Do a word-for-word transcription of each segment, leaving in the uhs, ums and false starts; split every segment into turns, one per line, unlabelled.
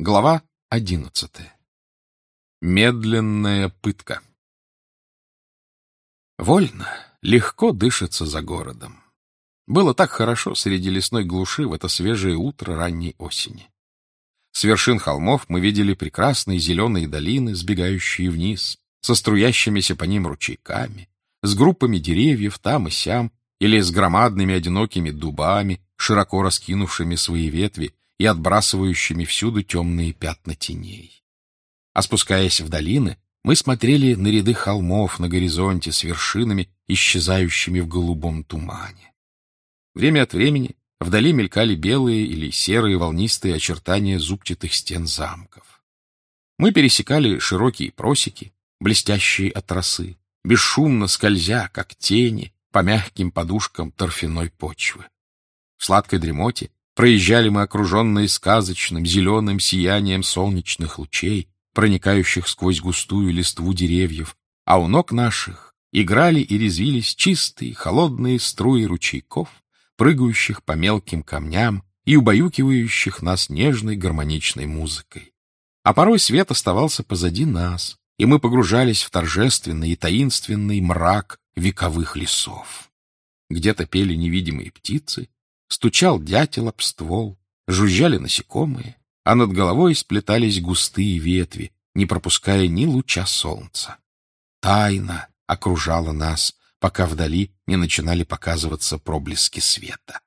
Глава одиннадцатая. Медленная пытка. Вольно, легко дышится за городом. Было так хорошо среди лесной глуши в это свежее утро ранней осени. С вершин холмов мы видели прекрасные зеленые долины, сбегающие вниз, со струящимися по ним ручейками, с группами деревьев там и сям, или с громадными одинокими дубами, широко раскинувшими свои ветви и отбрасывающими всюду темные пятна теней. А спускаясь в долины, мы смотрели на ряды холмов на горизонте с вершинами, исчезающими в голубом тумане. Время от времени вдали мелькали белые или серые волнистые очертания зубчатых стен замков. Мы пересекали широкие просеки, блестящие от росы, бесшумно скользя, как тени, по мягким подушкам торфяной почвы. В сладкой дремоте проезжали мы, окруженные сказочным зеленым сиянием солнечных лучей, проникающих сквозь густую листву деревьев, а у ног наших играли и резвились чистые, холодные струи ручейков, прыгающих по мелким камням и убаюкивающих нас нежной гармоничной музыкой. А порой свет оставался позади нас, и мы погружались в торжественный и таинственный мрак вековых лесов. Где-то пели невидимые птицы, стучал дятел об ствол, жужжали насекомые, а над головой сплетались густые ветви, не пропуская ни луча солнца. Тайна окружала нас, пока вдали не начинали показываться проблески света.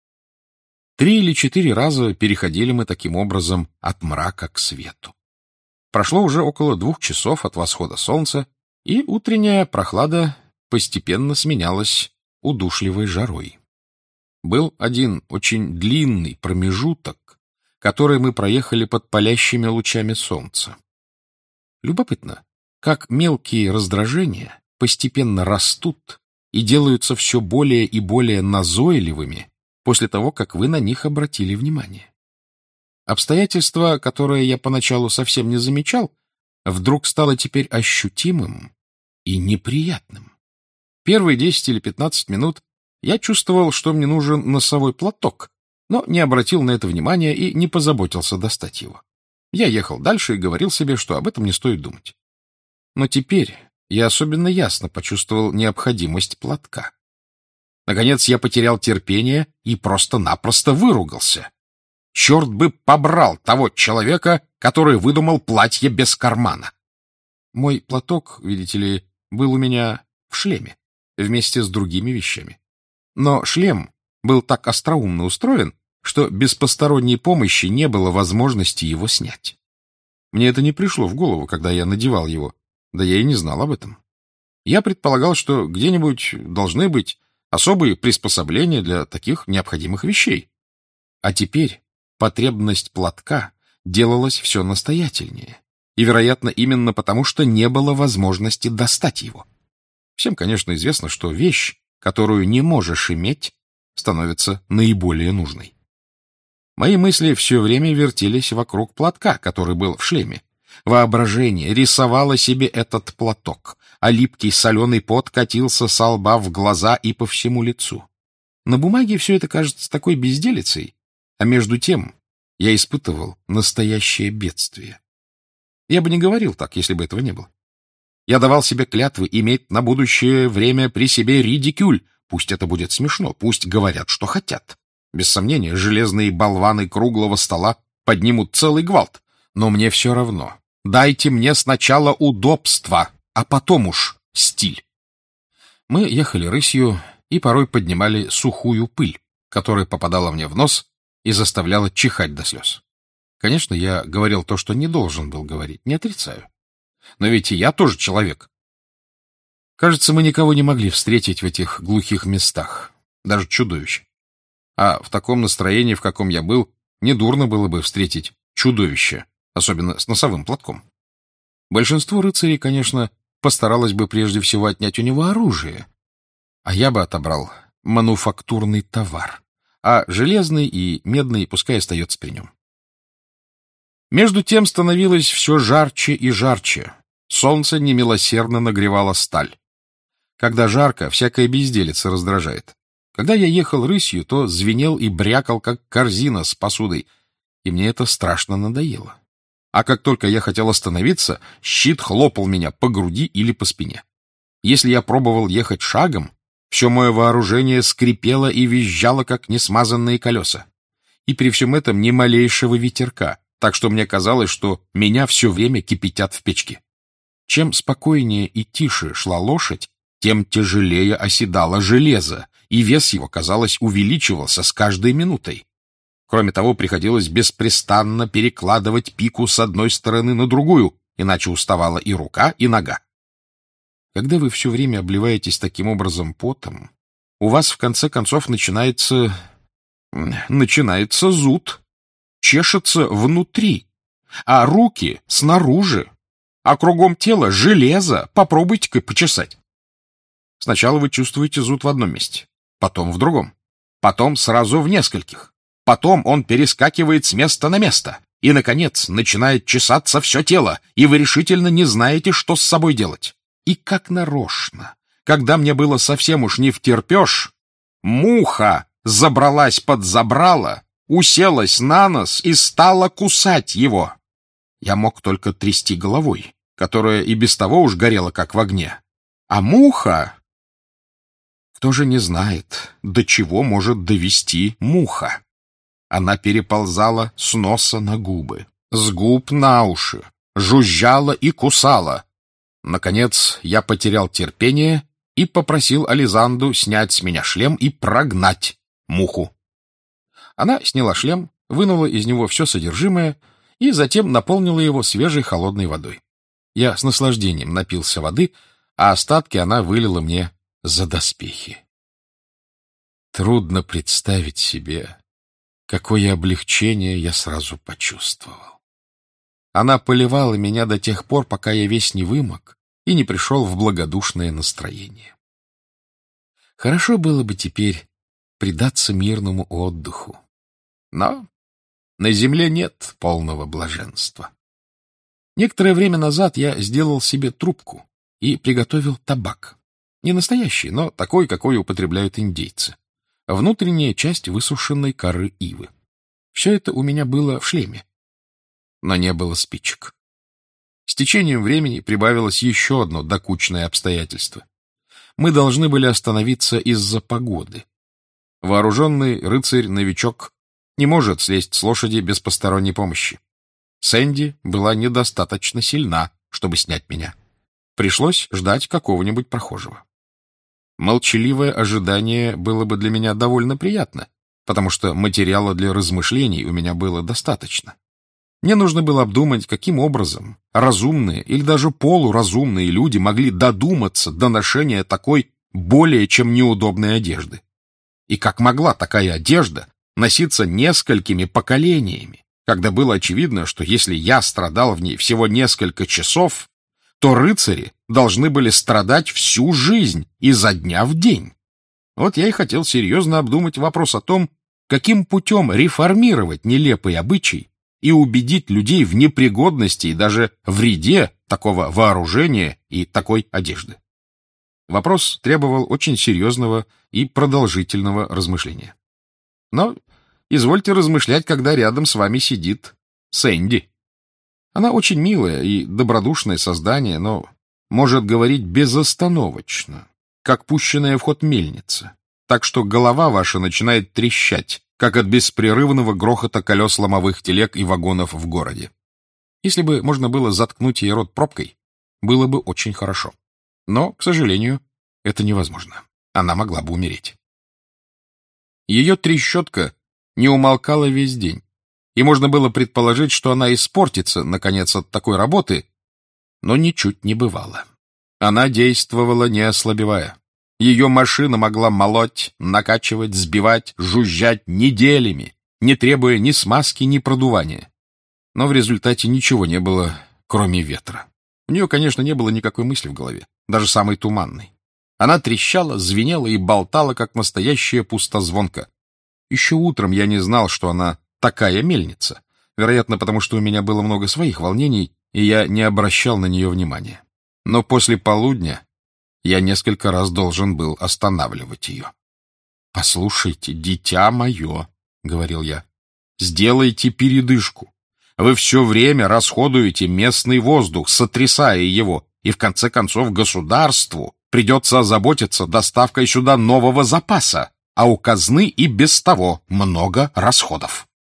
Три или четыре раза переходили мы таким образом от мрака к свету. Прошло уже около двух часов от восхода солнца, и утренняя прохлада постепенно сменялась удушливой жарой. Был один очень длинный промежуток, который мы проехали под палящими лучами солнца. Любопытно, как мелкие раздражения постепенно растут и делаются все более и более назойливыми после того, как вы на них обратили внимание. Обстоятельство, которое я поначалу совсем не замечал, вдруг стало теперь ощутимым и неприятным. Первые десять или пятнадцать минут я чувствовал, что мне нужен носовой платок, но не обратил на это внимания и не позаботился достать его. Я ехал дальше и говорил себе, что об этом не стоит думать. Но теперь я особенно ясно почувствовал необходимость платка. Наконец я потерял терпение и просто-напросто выругался. Черт бы побрал того человека, который выдумал платье без кармана. Мой платок, видите ли, был у меня в шлеме, вместе с другими вещами. Но шлем был так остроумно устроен, что без посторонней помощи не было возможности его снять. Мне это не пришло в голову, когда я надевал его, да я и не знал об этом. Я предполагал, что где-нибудь должны быть особые приспособления для таких необходимых вещей. А теперь потребность платка делалась все настоятельнее, и, вероятно, именно потому, что не было возможности достать его. Всем, конечно, известно, что вещь, которую не можешь иметь, становится наиболее нужной. Мои мысли все время вертелись вокруг платка, который был в шлеме. Воображение рисовало себе этот платок, а липкий соленый пот катился со лба в глаза и по всему лицу. На бумаге все это кажется такой безделицей, а между тем я испытывал настоящее бедствие. Я бы не говорил так, если бы этого не было. Я давал себе клятвы иметь на будущее время при себе ридикюль. Пусть это будет смешно, пусть говорят, что хотят. Без сомнения, железные болваны круглого стола поднимут целый гвалт. Но мне все равно. Дайте мне сначала удобство, а потом уж стиль. Мы ехали рысью и порой поднимали сухую пыль, которая попадала мне в нос и заставляла чихать до слез. Конечно, я говорил то, что не должен был говорить, не отрицаю. Но ведь и я тоже человек. Кажется, мы никого не могли встретить в этих глухих местах, даже чудовищ. А в таком настроении, в каком я был, недурно было бы встретить чудовище, особенно с носовым платком. Большинство рыцарей, конечно, постаралось бы прежде всего отнять у него оружие, а я бы отобрал мануфактурный товар, а железный и медный пускай остается при нем. Между тем становилось все жарче и жарче. Солнце немилосердно нагревало сталь. Когда жарко, всякая безделица раздражает. Когда я ехал рысью, то звенел и брякал, как корзина с посудой, и мне это страшно надоело. А как только я хотел остановиться, щит хлопал меня по груди или по спине. Если я пробовал ехать шагом, все мое вооружение скрипело и визжало, как несмазанные колеса. И при всем этом ни малейшего ветерка, так что мне казалось, что меня все время кипятят в печке. Чем спокойнее и тише шла лошадь, тем тяжелее оседало железо, и вес его, казалось, увеличивался с каждой минутой. Кроме того, приходилось беспрестанно перекладывать пику с одной стороны на другую, иначе уставала и рука, и нога. Когда вы все время обливаетесь таким образом потом, у вас в конце концов начинается... начинается зуд, чешется внутри, а руки снаружи, а кругом тела железо, попробуйте-ка почесать. Сначала вы чувствуете зуд в одном месте, потом в другом, потом сразу в нескольких. Потом он перескакивает с места на место, и, наконец, начинает чесаться все тело, и вы решительно не знаете, что с собой делать. И как нарочно, когда мне было совсем уж не втерпешь, муха забралась под забрало, уселась на нос и стала кусать его. Я мог только трясти головой, которая и без того уж горела, как в огне. А муха... Кто же не знает, до чего может довести муха? Она переползала с носа на губы, с губ на уши, жужжала и кусала. Наконец я потерял терпение и попросил Ализанду снять с меня шлем и прогнать муху. Она сняла шлем, вынула из него все содержимое и затем наполнила его свежей холодной водой. Я с наслаждением напился воды, а остатки она вылила мне за доспехи. Трудно представить себе, какое облегчение я сразу почувствовал. Она поливала меня до тех пор, пока я весь не вымок и не пришел в благодушное настроение. Хорошо было бы теперь предаться мирному отдыху, но на земле нет полного блаженства. Некоторое время назад я сделал себе трубку и приготовил табак. Не настоящий, но такой, какой употребляют индейцы. Внутренняя часть высушенной коры ивы. Все это у меня было в шлеме, но не было спичек. С течением времени прибавилось еще одно докучное обстоятельство. Мы должны были остановиться из-за погоды. Вооруженный рыцарь-новичок не может слезть с лошади без посторонней помощи. Сэнди была недостаточно сильна, чтобы снять меня. Пришлось ждать какого-нибудь прохожего. Молчаливое ожидание было бы для меня довольно приятно, потому что материала для размышлений у меня было достаточно. Мне нужно было обдумать, каким образом разумные или даже полуразумные люди могли додуматься до ношения такой более чем неудобной одежды. И как могла такая одежда носиться несколькими поколениями, когда было очевидно, что если я страдал в ней всего несколько часов, то рыцари должны были страдать всю жизнь изо дня в день. Вот я и хотел серьезно обдумать вопрос о том, каким путем реформировать нелепый обычай и убедить людей в непригодности и даже вреде такого вооружения и такой одежды. Вопрос требовал очень серьезного и продолжительного размышления. Но извольте размышлять, когда рядом с вами сидит Сэнди. Она очень милое и добродушное создание, но может говорить безостановочно, как пущенная в ход мельница, так что голова ваша начинает трещать, как от беспрерывного грохота колес ломовых телег и вагонов в городе. Если бы можно было заткнуть ей рот пробкой, было бы очень хорошо. Но, к сожалению, это невозможно. Она могла бы умереть. Ее трещотка не умолкала весь день, и можно было предположить, что она испортится, наконец, от такой работы, но ничуть не бывало. Она действовала не ослабевая. Ее машина могла молоть, накачивать, сбивать, жужжать неделями, не требуя ни смазки, ни продувания. Но в результате ничего не было, кроме ветра. У нее, конечно, не было никакой мысли в голове, даже самой туманной. Она трещала, звенела и болтала, как настоящая пустозвонка. Еще утром я не знал, что она такая мельница, вероятно, потому что у меня было много своих волнений, и я не обращал на нее внимания. Но после полудня я несколько раз должен был останавливать ее. — Послушайте, дитя мое, — говорил я, — сделайте передышку. Вы все время расходуете местный воздух, сотрясая его, и в конце концов государству придется озаботиться доставкой сюда нового запаса, а у казны и без того много расходов.